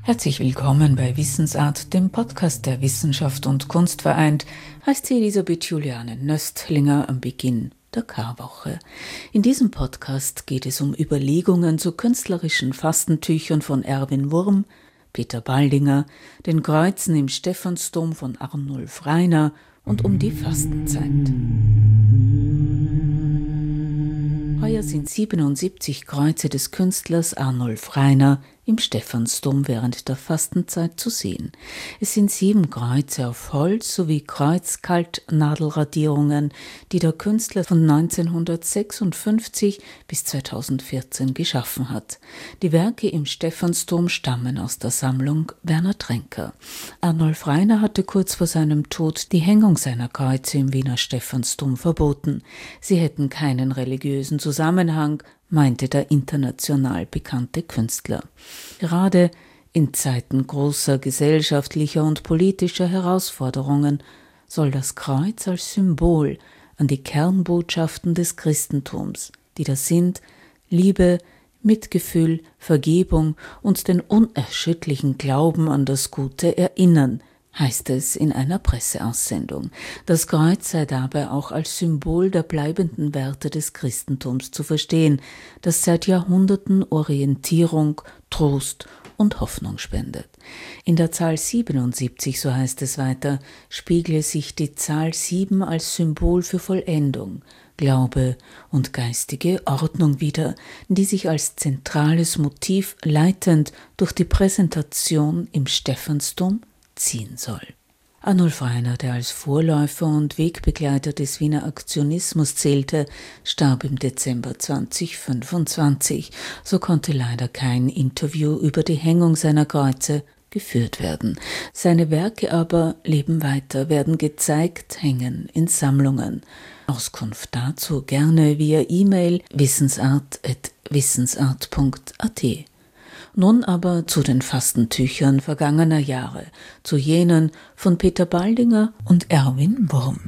Herzlich willkommen bei Wissensart, dem Podcast, der Wissenschaft und Kunst vereint, heißt sie Elisabeth Juliane Nöstlinger am Beginn der Karwoche. In diesem Podcast geht es um Überlegungen zu künstlerischen Fastentüchern von Erwin Wurm, Peter Baldinger, den Kreuzen im Stephansdom von Arnulf Rainer und um die Fastenzeit. Heuer sind 77 Kreuze des Künstlers Arnulf Rainer im Stephansdom während der Fastenzeit zu sehen. Es sind 7 Kreuze auf Holz sowie Kreuzkaltnadelradierungen, die der Künstler von 1956 bis 2014 geschaffen hat. Die Werke im Stephansdom stammen aus der Sammlung Werner Tränker. Arnulf Rainer hatte kurz vor seinem Tod die Hängung seiner Kreuze im Wiener Stephansdom verboten. Sie hätten keinen religiösen Zusammenhang, meinte der international bekannte Künstler. Gerade in Zeiten großer gesellschaftlicher und politischer Herausforderungen soll das Kreuz als Symbol an die Kernbotschaften des Christentums, die das sind Liebe, Mitgefühl, Vergebung und den unerschütterlichen Glauben an das Gute erinnern, heißt es in einer Presseaussendung. Das Kreuz sei dabei auch als Symbol der bleibenden Werte des Christentums zu verstehen, das seit Jahrhunderten Orientierung, Trost und Hoffnung spendet. In der Zahl 77, so heißt es weiter, spiegle sich die Zahl 7 als Symbol für Vollendung, Glaube und geistige Ordnung wider, die sich als zentrales Motiv leitend durch die Präsentation im Stephansdom ziehen soll. Arnulf Rainer, der als Vorläufer und Wegbegleiter des Wiener Aktionismus zählte, starb im Dezember 2025. So konnte leider kein Interview über die Hängung seiner Kreuze geführt werden. Seine Werke aber leben weiter, werden gezeigt, hängen in Sammlungen. Auskunft dazu gerne via E-Mail wissensart@wissensart.at. Nun aber zu den Fastentüchern vergangener Jahre, zu jenen von Peter Baldinger und Erwin Wurm.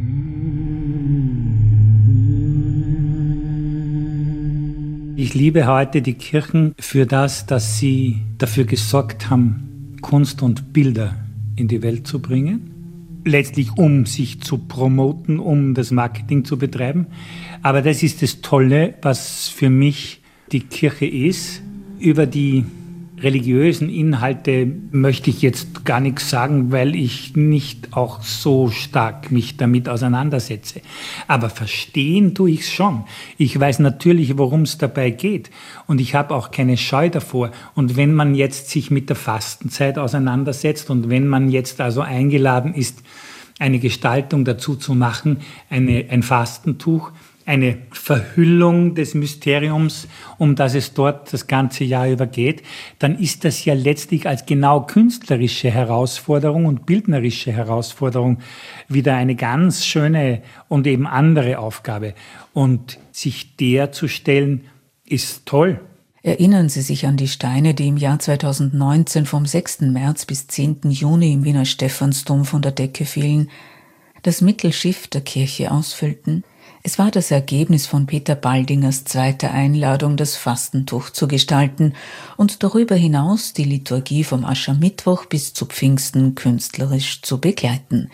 Ich liebe heute die Kirchen für das, dass sie dafür gesorgt haben, Kunst und Bilder in die Welt zu bringen. Letztlich um sich zu promoten, um das Marketing zu betreiben. Aber das ist das Tolle, was für mich die Kirche ist. Über die religiösen Inhalte möchte ich jetzt gar nichts sagen, weil ich nicht auch so stark mich damit auseinandersetze. Aber verstehen tue ich es schon. Ich weiß natürlich, worum es dabei geht. Und ich habe auch keine Scheu davor. Und wenn man jetzt sich mit der Fastenzeit auseinandersetzt und wenn man jetzt also eingeladen ist, eine Gestaltung dazu zu machen, ein Fastentuch, eine Verhüllung des Mysteriums, um das es dort das ganze Jahr über geht, dann ist das ja letztlich als genau künstlerische Herausforderung und bildnerische Herausforderung wieder eine ganz schöne und eben andere Aufgabe. Und sich der zu stellen, ist toll. Erinnern Sie sich an die Steine, die im Jahr 2019 vom 6. März bis 10. Juni im Wiener Stephansdom von der Decke fielen, das Mittelschiff der Kirche ausfüllten? Es war das Ergebnis von Peter Baldingers zweiter Einladung, das Fastentuch zu gestalten und darüber hinaus die Liturgie vom Aschermittwoch bis zu Pfingsten künstlerisch zu begleiten.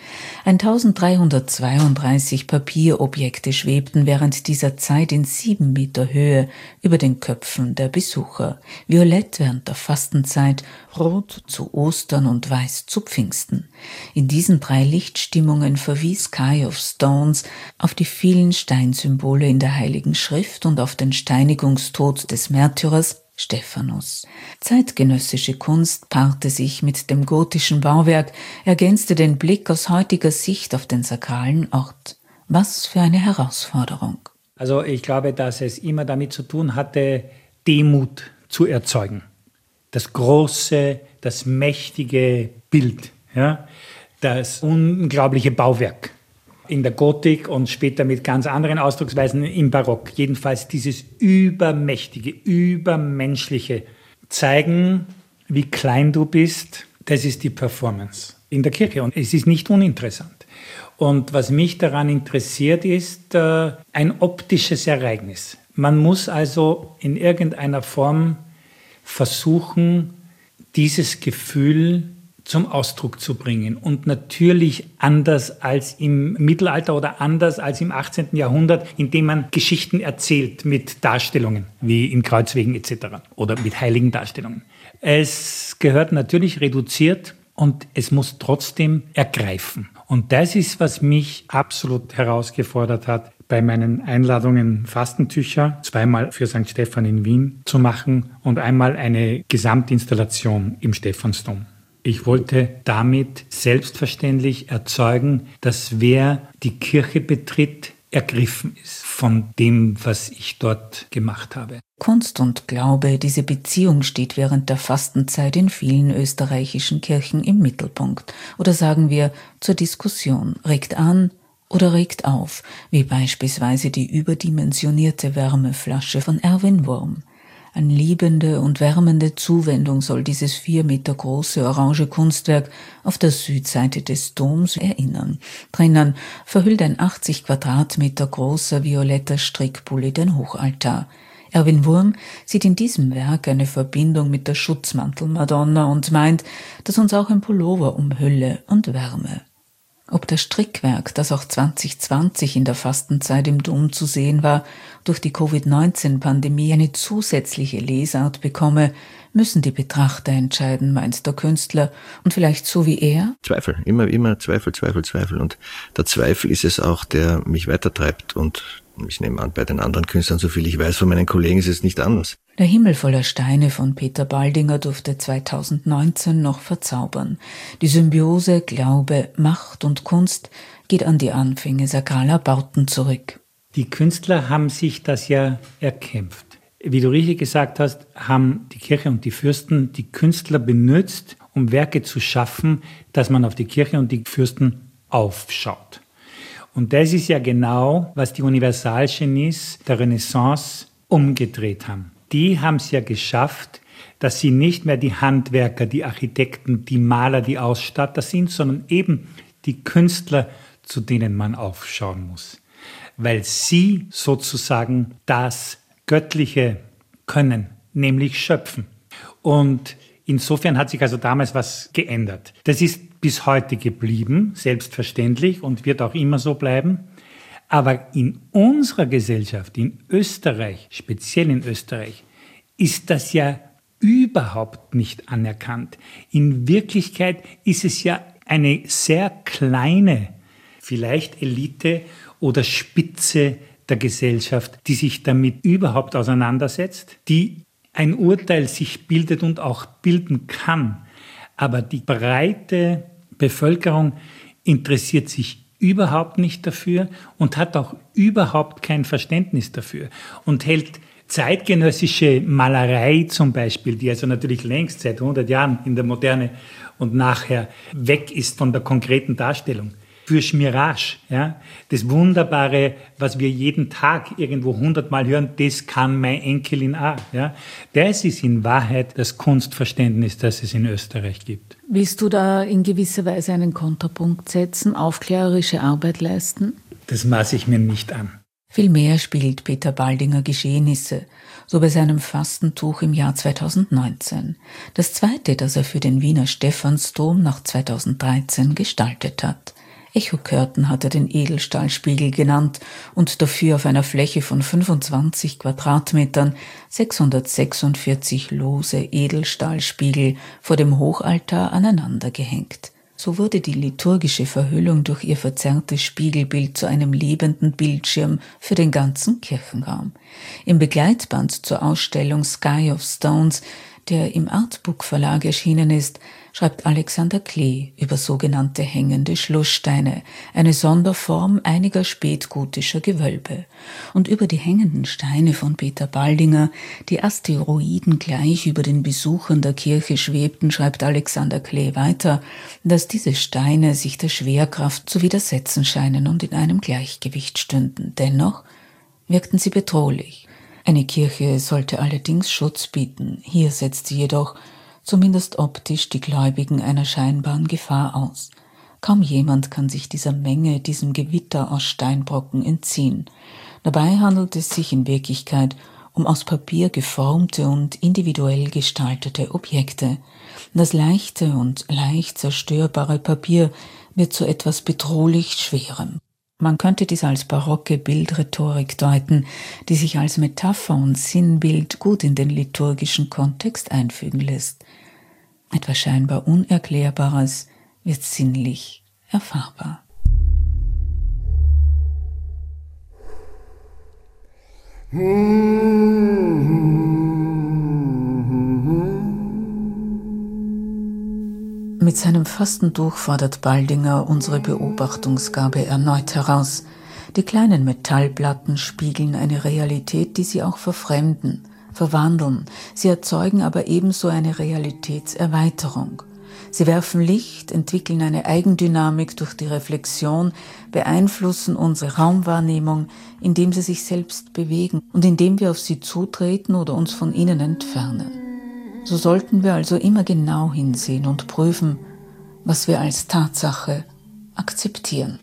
1332 Papierobjekte schwebten während dieser Zeit in 7 Meter Höhe über den Köpfen der Besucher. Violett während der Fastenzeit, rot zu Ostern und weiß zu Pfingsten. In diesen 3 Lichtstimmungen verwies Sky of Stones auf die vielen Steinsymbole in der Heiligen Schrift und auf den Steinigungstod des Märtyrers Stephanus. Zeitgenössische Kunst paarte sich mit dem gotischen Bauwerk, ergänzte den Blick aus heutiger Sicht auf den sakralen Ort. Was für eine Herausforderung. Also ich glaube, dass es immer damit zu tun hatte, Demut zu erzeugen. Das große, das mächtige Bild, ja, das unglaubliche Bauwerk. In der Gotik und später mit ganz anderen Ausdrucksweisen im Barock. Jedenfalls dieses übermächtige, übermenschliche zeigen, wie klein du bist, das ist die Performance in der Kirche. Und es ist nicht uninteressant. Und was mich daran interessiert, ist ein optisches Ereignis. Man muss also in irgendeiner Form versuchen, dieses Gefühl zum Ausdruck zu bringen. Und natürlich anders als im Mittelalter oder anders als im 18. Jahrhundert, indem man Geschichten erzählt mit Darstellungen, wie in Kreuzwegen etc. oder mit heiligen Darstellungen. Es gehört natürlich reduziert und es muss trotzdem ergreifen. Und das ist, was mich absolut herausgefordert hat, bei meinen Einladungen Fastentücher, 2-mal für St. Stephan in Wien zu machen und einmal eine Gesamtinstallation im Stephansdom. Ich wollte damit selbstverständlich erzeugen, dass wer die Kirche betritt, ergriffen ist von dem, was ich dort gemacht habe. Kunst und Glaube, diese Beziehung steht während der Fastenzeit in vielen österreichischen Kirchen im Mittelpunkt. Oder sagen wir zur Diskussion, regt an oder regt auf, wie beispielsweise die überdimensionierte Wärmeflasche von Erwin Wurm. An liebende und wärmende Zuwendung soll dieses 4 Meter große orange Kunstwerk auf der Südseite des Doms erinnern. Drinnen verhüllt ein 80 Quadratmeter großer violetter Strickpulli den Hochaltar. Erwin Wurm sieht in diesem Werk eine Verbindung mit der Schutzmantel-Madonna und meint, dass uns auch ein Pullover umhülle und wärme. Ob das Strickwerk, das auch 2020 in der Fastenzeit im Dom zu sehen war, durch die Covid-19-Pandemie eine zusätzliche Lesart bekomme, müssen die Betrachter entscheiden, meint der Künstler. Und vielleicht so wie er? Zweifel, immer Zweifel. Und der Zweifel ist es auch, der mich weitertreibt. Und ich nehme an, bei den anderen Künstlern, so viel ich weiß von meinen Kollegen, ist es nicht anders. Der Himmel voller Steine von Peter Baldinger durfte 2019 noch verzaubern. Die Symbiose Glaube, Macht und Kunst geht an die Anfänge sakraler Bauten zurück. Die Künstler haben sich das ja erkämpft. Wie du richtig gesagt hast, haben die Kirche und die Fürsten die Künstler benutzt, um Werke zu schaffen, dass man auf die Kirche und die Fürsten aufschaut. Und das ist ja genau, was die Universalgenies der Renaissance umgedreht haben. Die haben es ja geschafft, dass sie nicht mehr die Handwerker, die Architekten, die Maler, die Ausstatter sind, sondern eben die Künstler, zu denen man aufschauen muss. Weil sie sozusagen das Göttliche können, nämlich schöpfen. Und insofern hat sich also damals was geändert. Das ist bis heute geblieben, selbstverständlich, und wird auch immer so bleiben. Aber in unserer Gesellschaft, in Österreich, speziell in Österreich, ist das ja überhaupt nicht anerkannt. In Wirklichkeit ist es ja eine sehr kleine, vielleicht Elite oder Spitze der Gesellschaft, die sich damit überhaupt auseinandersetzt, die ein Urteil sich bildet und auch bilden kann. Aber die breite Bevölkerung interessiert sich überhaupt nicht dafür und hat auch überhaupt kein Verständnis dafür und hält zeitgenössische Malerei zum Beispiel, die also natürlich längst seit 100 Jahren in der Moderne und nachher weg ist von der konkreten Darstellung, für Schmirage. Ja? Das Wunderbare, was wir jeden Tag irgendwo 100-mal hören, das kann meine Enkelin auch. Ja? Das ist in Wahrheit das Kunstverständnis, das es in Österreich gibt. Willst du da in gewisser Weise einen Kontrapunkt setzen, aufklärerische Arbeit leisten? Das maße ich mir nicht an. Vielmehr spiegelt Peter Baldinger Geschehnisse, so bei seinem Fastentuch im Jahr 2019. Das zweite, das er für den Wiener Stephansdom nach 2013 gestaltet hat. Echo-Curtain hat er den Edelstahlspiegel genannt und dafür auf einer Fläche von 25 Quadratmetern 646 lose Edelstahlspiegel vor dem Hochaltar aneinander gehängt. So wurde die liturgische Verhüllung durch ihr verzerrtes Spiegelbild zu einem lebenden Bildschirm für den ganzen Kirchenraum. Im Begleitband zur Ausstellung Sky of Stones, der im Artbook Verlag erschienen ist, schreibt Alexander Klee über sogenannte hängende Schlusssteine, eine Sonderform einiger spätgotischer Gewölbe. Und über die hängenden Steine von Peter Baldinger, die Asteroiden gleich über den Besuchern der Kirche schwebten, schreibt Alexander Klee weiter, dass diese Steine sich der Schwerkraft zu widersetzen scheinen und in einem Gleichgewicht stünden. Dennoch wirkten sie bedrohlich. Eine Kirche sollte allerdings Schutz bieten. Hier setzt sie jedoch zumindest optisch die Gläubigen einer scheinbaren Gefahr aus. Kaum jemand kann sich dieser Menge, diesem Gewitter aus Steinbrocken entziehen. Dabei handelt es sich in Wirklichkeit um aus Papier geformte und individuell gestaltete Objekte. Das leichte und leicht zerstörbare Papier wird zu etwas bedrohlich Schwerem. Man könnte dies als barocke Bildrhetorik deuten, die sich als Metapher und Sinnbild gut in den liturgischen Kontext einfügen lässt. Etwas scheinbar Unerklärbares wird sinnlich erfahrbar. Mit seinem Fastentuch fordert Baldinger unsere Beobachtungsgabe erneut heraus. Die kleinen Metallplatten spiegeln eine Realität, die sie auch verfremden, verwandeln. Sie erzeugen aber ebenso eine Realitätserweiterung. Sie werfen Licht, entwickeln eine Eigendynamik durch die Reflexion, beeinflussen unsere Raumwahrnehmung, indem sie sich selbst bewegen und indem wir auf sie zutreten oder uns von ihnen entfernen. So sollten wir also immer genau hinsehen und prüfen, was wir als Tatsache akzeptieren.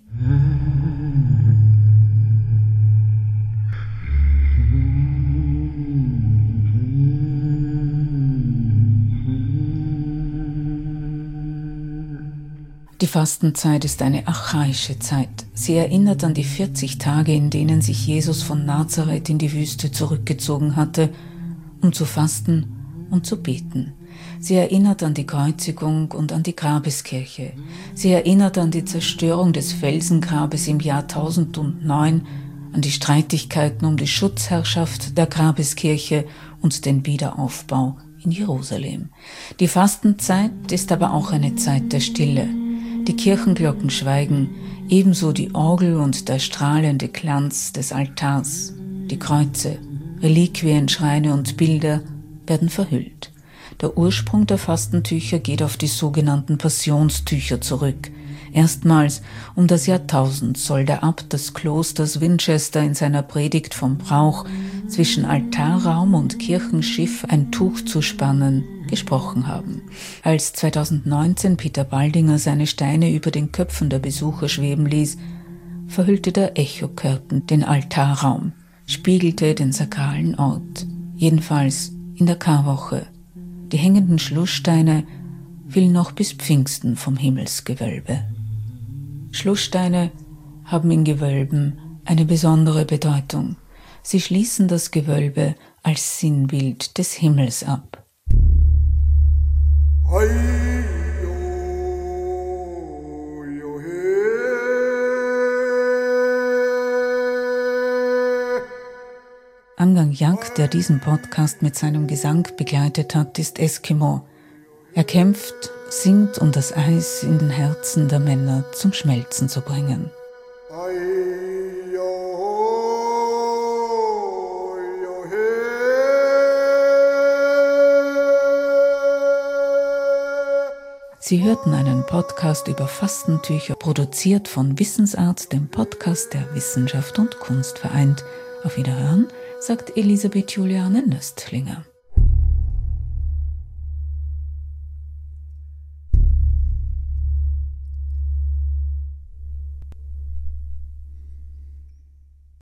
Die Fastenzeit ist eine archaische Zeit. Sie erinnert an die 40 Tage, in denen sich Jesus von Nazareth in die Wüste zurückgezogen hatte, um zu fasten und zu beten. Sie erinnert an die Kreuzigung und an die Grabeskirche. Sie erinnert an die Zerstörung des Felsengrabes im Jahr 1009, an die Streitigkeiten um die Schutzherrschaft der Grabeskirche und den Wiederaufbau in Jerusalem. Die Fastenzeit ist aber auch eine Zeit der Stille. Die Kirchenglocken schweigen, ebenso die Orgel und der strahlende Glanz des Altars. Die Kreuze, Reliquien, Schreine und Bilder werden verhüllt. Der Ursprung der Fastentücher geht auf die sogenannten Passionstücher zurück. Erstmals um das Jahrtausend soll der Abt des Klosters Winchester in seiner Predigt vom Brauch, zwischen Altarraum und Kirchenschiff ein Tuch zu spannen, gesprochen haben. Als 2019 Peter Baldinger seine Steine über den Köpfen der Besucher schweben ließ, verhüllte der Echokörper den Altarraum, spiegelte den sakralen Ort. Jedenfalls in der Karwoche. Die hängenden Schlusssteine fielen noch bis Pfingsten vom Himmelsgewölbe. Schlusssteine haben in Gewölben eine besondere Bedeutung. Sie schließen das Gewölbe als Sinnbild des Himmels ab. Angang Jak, der diesen Podcast mit seinem Gesang begleitet hat, ist Eskimo. Er kämpft, singt, um das Eis in den Herzen der Männer zum Schmelzen zu bringen. Sie hörten einen Podcast über Fastentücher, produziert von Wissensart, dem Podcast, der Wissenschaft und Kunst vereint. Auf Wiederhören, sagt Elisabeth Juliane Nöstlinger.